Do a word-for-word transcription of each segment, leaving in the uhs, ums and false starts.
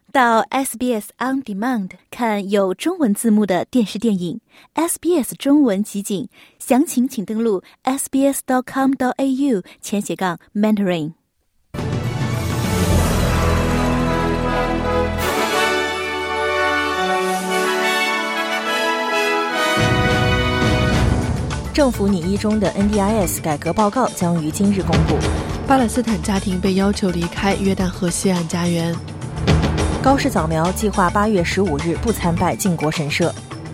到 S B S On Demand 看有中文字幕的电视电影 S B S 中文集锦，详情请登录 s b s dot com dot a u 前斜杠 mentoring。 政府拟议中的 N D I S 改革报告将于今日公布。 巴勒斯坦家庭被要求离开约旦河西岸家园。 高市早苗计划八月十五日不参拜靖国神社。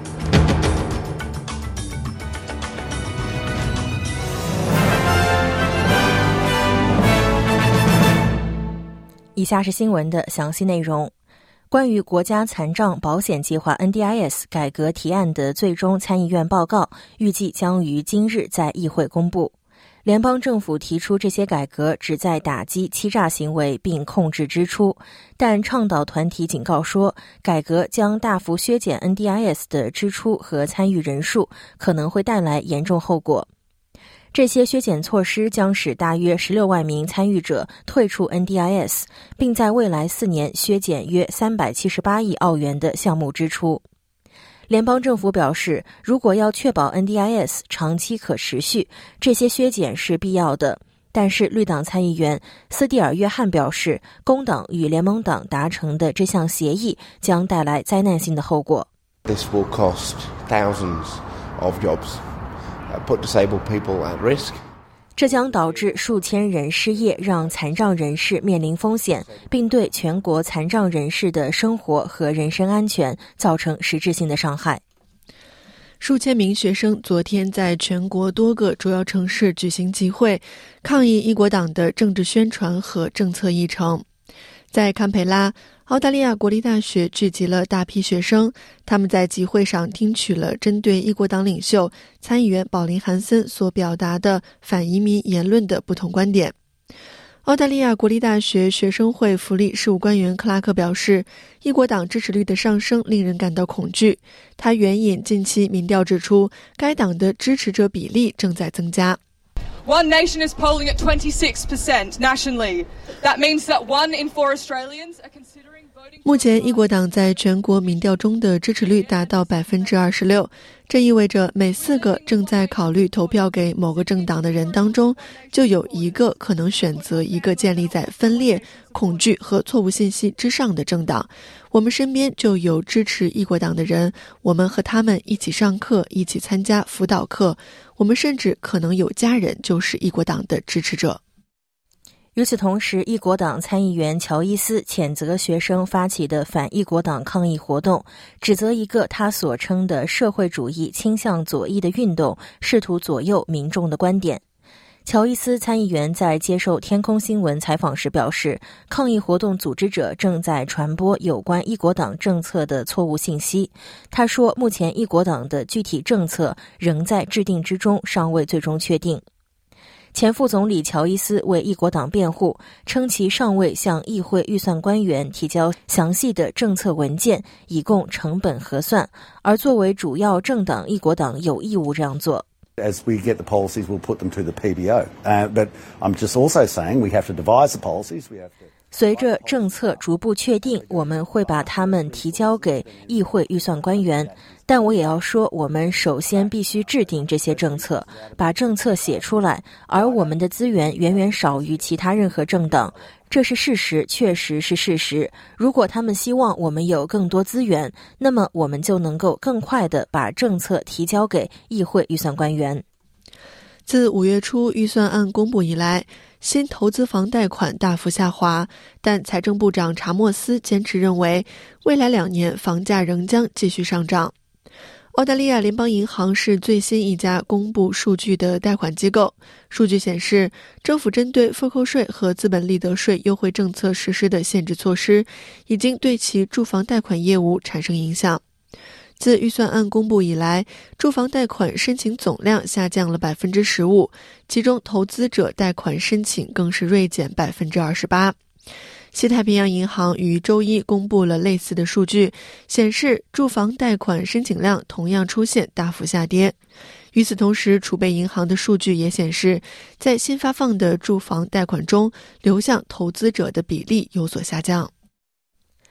以下是新闻的详细内容。关于国家残障保险计划 N D I S 改革提案的最终参议院报告，预计将于今日在议会公布。联邦政府提出这些改革旨在打击欺诈行为并控制支出，但倡导团体警告说，改革将大幅削减 N D I S 的支出和参与人数，可能会带来严重后果。这些削减措施将使大约十六万名参与者退出 N D I S， 并在未来四年削减约三百七十八亿澳元的项目支出。联邦政府表示，如果要确保 N D I S 长期可持续，这些削减是必要的。但是绿党参议员斯蒂尔约翰表示，工党与联盟党达成的这项协议将带来灾难性的后果。 This will cost thousands of jobs, put disabled people at risk. 这将导致数千人失业，让残障人士面临风险，并对全国残障人士的生活和人身安全造成实质性的伤害。 数千名学生昨天在全国多个主要城市举行集会，抗议一国党的政治宣传和政策议程。在堪培拉，澳大利亚国立大学聚集了大批学生，他们在集会上听取了针对一国党领袖参议员保林·韩森所表达的反移民言论的不同观点。澳大利亚国立大学学生会福利事务官员克拉克表示，一国党支持率的上升令人感到恐惧。他援引近期民调指出，该党的支持者比例正在增加。 One Nation is polling at twenty-six percent nationally. That means that one in four Australians are considering voting. 目前，一国党在全国民调中的支持率达到百分之二十六，这意味着每四个正在考虑投票给某个政党的人当中，就有一个可能选择一个建立在分裂、恐惧和错误信息之上的政党。我们身边就有支持一国党的人，我们和他们一起上课，一起参加辅导课。我们甚至可能有家人就是一国党的支持者。 与此同时，一国党参议员乔伊斯谴责学生发起的反一国党抗议活动，指责一个他所称的社会主义倾向左翼的运动试图左右民众的观点。乔伊斯参议员在接受天空新闻采访时表示，抗议活动组织者正在传播有关一国党政策的错误信息。他说，目前一国党的具体政策仍在制定之中，尚未最终确定。前副总理乔伊斯为一国党辩护，称其尚未向议会预算官员提交详细的政策文件，以供成本核算，而作为主要政党一国党有义务这样做。 As we get the policies, we'll put them to the P B O. Uh, but I'm just also saying we have to devise the policies. We have to. 随着政策逐步确定，我们会把它们提交给议会预算官员。但我也要说，我们首先必须制定这些政策，把政策写出来，而我们的资源远远少于其他任何政党。这是事实，确实是事实。如果他们希望我们有更多资源，那么我们就能够更快地把政策提交给议会预算官员。 自五月初预算案公布以来，新投资房贷款大幅下滑，但财政部长查莫斯坚持认为，未来两年房价仍将继续上涨。澳大利亚联邦银行是最新一家公布数据的贷款机构。数据显示，政府针对复扣税和资本利得税优惠政策实施的限制措施，已经对其住房贷款业务产生影响。自预算案公布以来，住房贷款申请总量下降了百分之十五，其中投资者贷款申请更是锐减百分之二十八。西太平洋银行于周一公布了类似的数据，显示住房贷款申请量同样出现大幅下跌。与此同时，储备银行的数据也显示，在新发放的住房贷款中，流向投资者的比例有所下降。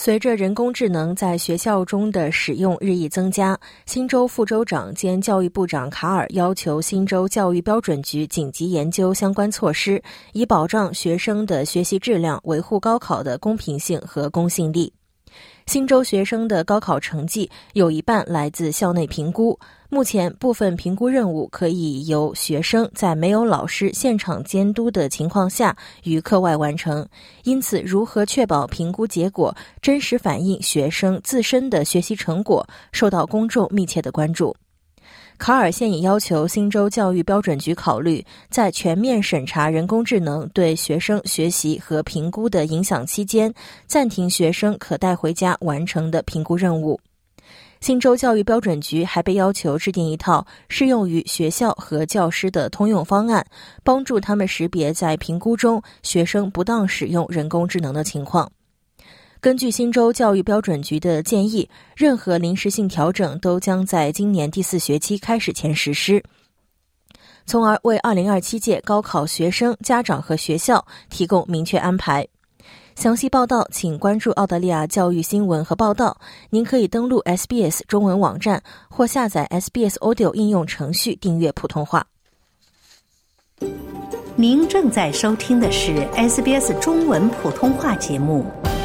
随着人工智能在学校中的使用日益增加，新州副州长兼教育部长卡尔要求新州教育标准局紧急研究相关措施，以保障学生的学习质量，维护高考的公平性和公信力。新州学生的高考成绩有一半来自校内评估，目前部分评估任务可以由学生在没有老师现场监督的情况下于课外完成，因此如何确保评估结果真实反映学生自身的学习成果，受到公众密切的关注。卡尔现已要求新州教育标准局考虑，在全面审查人工智能对学生学习和评估的影响期间，暂停学生可带回家完成的评估任务。新州教育标准局还被要求制定一套适用于学校和教师的通用方案，帮助他们识别在评估中学生不当使用人工智能的情况。根据新州教育标准局的建议，任何临时性调整都将在今年第四学期开始前实施，从而为二零二七届高考学生、家长和学校提供明确安排。详细报道请关注澳大利亚教育新闻和报道。您可以登录 S B S 中文网站或下载 S B S Audio 应用程序订阅普通话。 您正在收听的是 S B S 中文普通话节目。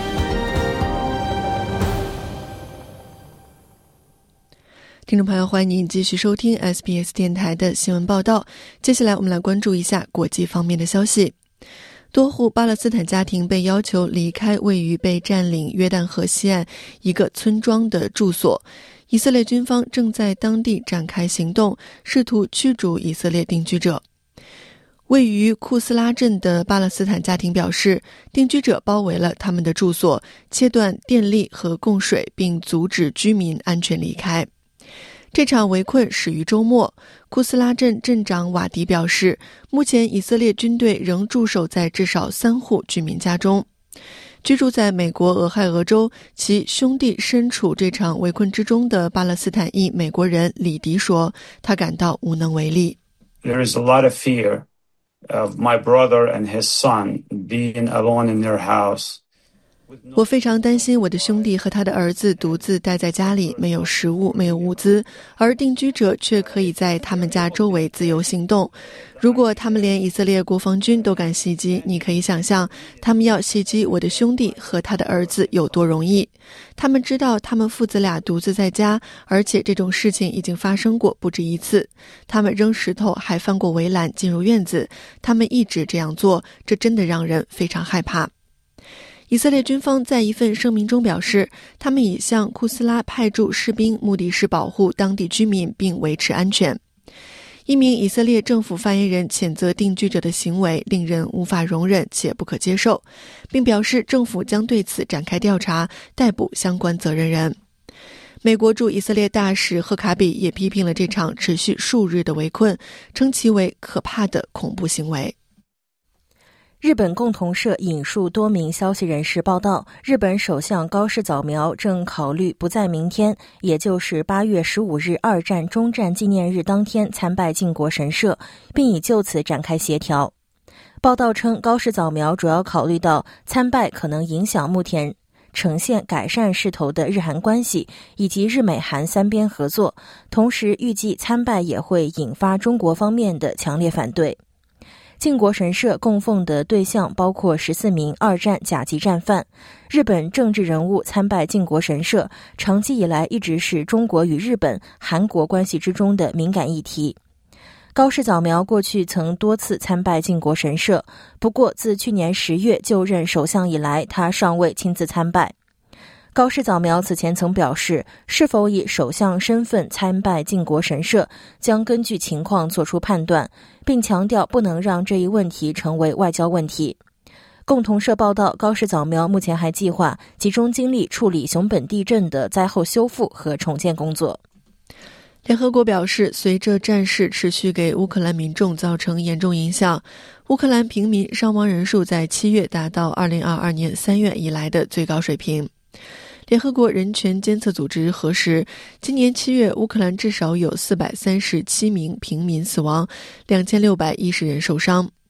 听众朋友，欢迎您继续收听 S B S 电台的新闻报道。接下来我们来关注一下国际方面的消息。多户巴勒斯坦家庭被要求离开位于被占领约旦河西岸一个村庄的住所，以色列军方正在当地展开行动，试图驱逐以色列定居者。位于库斯拉镇的巴勒斯坦家庭表示，定居者包围了他们的住所，切断电力和供水，并阻止居民安全离开。这场围困始于周末，库斯拉镇镇长瓦迪表示，目前以色列军队仍驻守在至少三户居民家中。居住在美国俄亥俄州，其兄弟身处这场围困之中的巴勒斯坦裔美国人李迪说，他感到无能为力。 There is a lot of fear of my brother and his son being alone in their house. 我非常担心我的兄弟和他的儿子独自待在家里，没有食物，没有物资，而定居者却可以在他们家周围自由行动。如果他们连以色列国防军都敢袭击，你可以想象他们要袭击我的兄弟和他的儿子有多容易。他们知道他们父子俩独自在家，而且这种事情已经发生过不止一次。他们扔石头，还翻过围栏进入院子，他们一直这样做，这真的让人非常害怕。以色列军方在一份声明中表示，他们已向库斯拉派驻士兵，目的是保护当地居民并维持安全。一名以色列政府发言人谴责定居者的行为令人无法容忍且不可接受，并表示政府将对此展开调查，逮捕相关责任人。美国驻以色列大使赫卡比也批评了这场持续数日的围困，称其为可怕的恐怖行为。 日本共同社引述多名消息人士报道，日本首相高市早苗正考虑不在明天，也就是八月十五日二战终战纪念日当天参拜靖国神社，并已就此展开协调。报道称，高市早苗主要考虑到参拜可能影响目前呈现改善势头的日韩关系，以及日美韩三边合作，同时预计参拜也会引发中国方面的强烈反对。靖国神社供奉的对象包括十四名二战甲级战犯。日本政治人物参拜靖国神社，长期以来一直是中国与日本、韩国关系之中的敏感议题。高市早苗过去曾多次参拜靖国神社，不过自去年十月就任首相以来，他尚未亲自参拜。高市早苗此前曾表示，是否以首相身份参拜靖国神社将根据情况做出判断，并强调不能让这一问题成为外交问题。共同社报道，高市早苗目前还计划集中精力处理熊本地震的灾后修复和重建工作。 联合国表示，随着战事持续给乌克兰民众造成严重影响，乌克兰平民伤亡人数在七月达到二零二二年三月以来的最高水平。联合国人权监测组织核实，今年七月乌克兰至少有四百三十七名平民死亡，两千六百一十人受伤。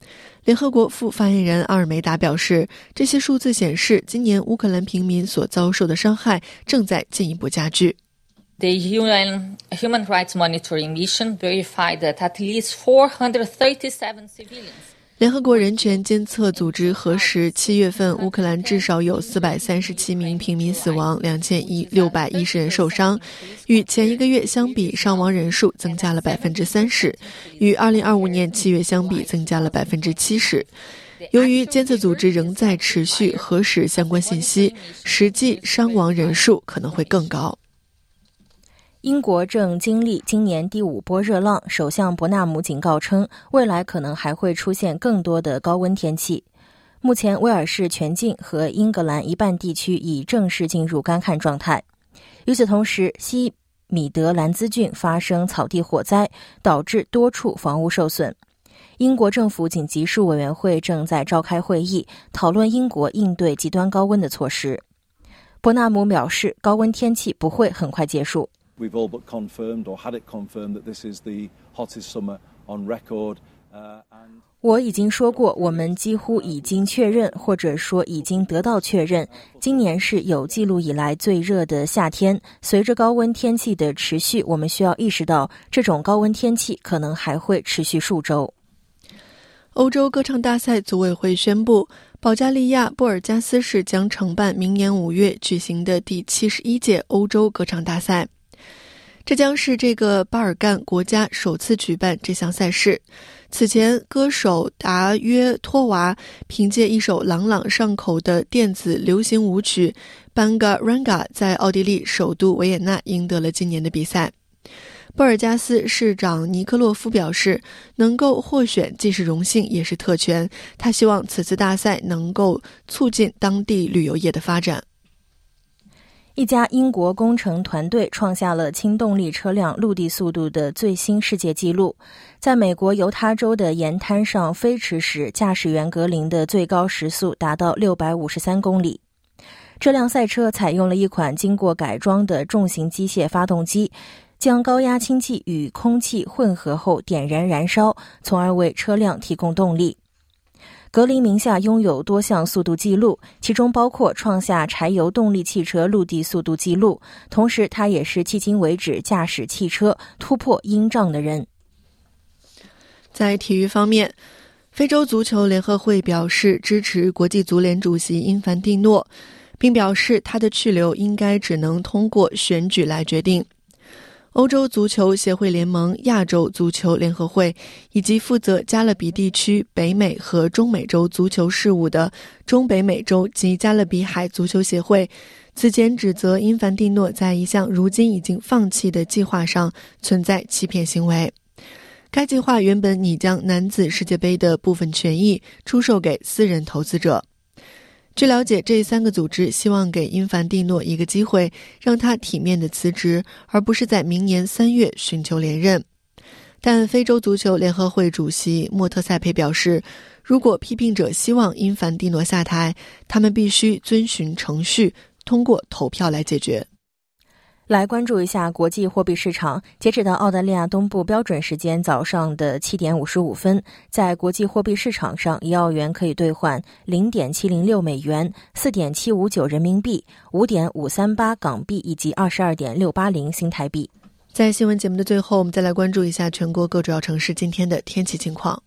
联合国副发言人阿尔梅达表示，这些数字显示今年乌克兰平民所遭受的伤害正在进一步加剧。 The U N Human Rights Monitoring Mission verified that at least four hundred thirty-seven civilians 联合国人权监测组织核实，七月份乌克兰至少有四百三十七名平民死亡，两千六百一十人受伤，与前一个月相比，伤亡人数增加了百分之三十，与二零二五年七月相比增加了百分之七十。由于监测组织仍在持续核实相关信息，实际伤亡人数可能会更高。 英国正经历今年第五波热浪，首相伯纳姆警告称，未来可能还会出现更多的高温天气。目前，威尔士全境和英格兰一半地区已正式进入干旱状态。与此同时，西米德兰兹郡发生草地火灾，导致多处房屋受损。英国政府紧急事务委员会正在召开会议，讨论英国应对极端高温的措施。伯纳姆表示，高温天气不会很快结束。 We've all but confirmed or had it confirmed that this is the hottest summer on record. Uh, and 我已经说过，我们几乎已经确认，或者说已经得到确认，今年是有记录以来最热的夏天。随着高温天气的持续，我们需要意识到，这种高温天气可能还会持续数周。 欧洲歌唱大赛组委会宣布，保加利亚布尔加斯市将承办明年五月举行的第七十一届欧洲歌唱大赛。这将是这个巴尔干国家首次举办这项赛事。此前，歌手达约托娃凭借一首朗朗上口的电子流行舞曲 Banga Ranga 在奥地利首都维也纳赢得了今年的比赛。布尔加斯市长尼科洛夫表示，能够获选既是荣幸也是特权，他希望此次大赛能够促进当地旅游业的发展。 一家英国工程团队创下了轻动力车辆陆地速度的最新世界纪录。在美国犹他州的沿滩上飞驰时，驾驶员格林的最高时速达到六百五十三公里。这辆赛车采用了一款经过改装的重型机械发动机，将高压氢气与空气混合后点燃燃烧，从而为车辆提供动力。格林名下拥有多项速度记录，其中包括创下柴油动力汽车陆地速度记录，同时他也是迄今为止驾驶汽车突破英障的人。 在体育方面，非洲足球联合会表示支持国际足联主席因凡蒂诺，并表示他的去留应该只能通过选举来决定。欧洲足球协会联盟、亚洲足球联合会以及负责加勒比地区、北美和中美洲足球事务的中北美洲及加勒比海足球协会此前指责因凡蒂诺在一项如今已经放弃的计划上存在欺骗行为。该计划原本拟将男子世界杯的部分权益出售给私人投资者。据了解，这三个组织希望给因凡蒂诺一个机会，让他体面的辞职，而不是在明年三月寻求连任。但非洲足球联合会主席莫特塞佩表示，如果批评者希望因凡蒂诺下台，他们必须遵循程序，通过投票来解决。 来关注一下国际货币市场。截止到澳大利亚东部标准时间早上的七点五十五分，在国际货币市场上，一澳元可以兑换 零点七零六美元、四点七五九人民币、五点五三八港币以及二十二点六八零新台币。 在新闻节目的最后，我们再来关注一下全国各主要城市今天的天气情况。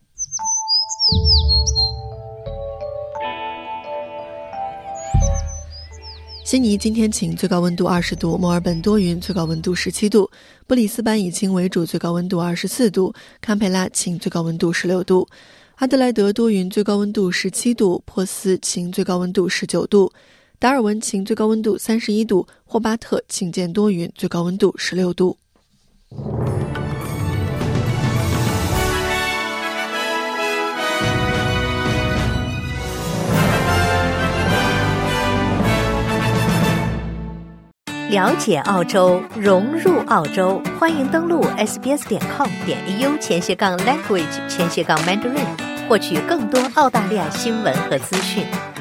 悉尼今天晴，最高温度二十度；墨尔本多云，最高温度十七度；布里斯班以晴为主，最高温度二十四度；堪培拉晴，最高温度十六度；阿德莱德多云，最高温度十七度；珀斯晴，最高温度十九度；达尔文晴，最高温度三十一度；霍巴特晴间多云，最高温度十六度。 了解澳洲，融入澳洲，欢迎登录 s b s 点 com 点 a u 前斜杠 language 前斜杠 mandarin， 获取更多澳大利亚新闻和资讯。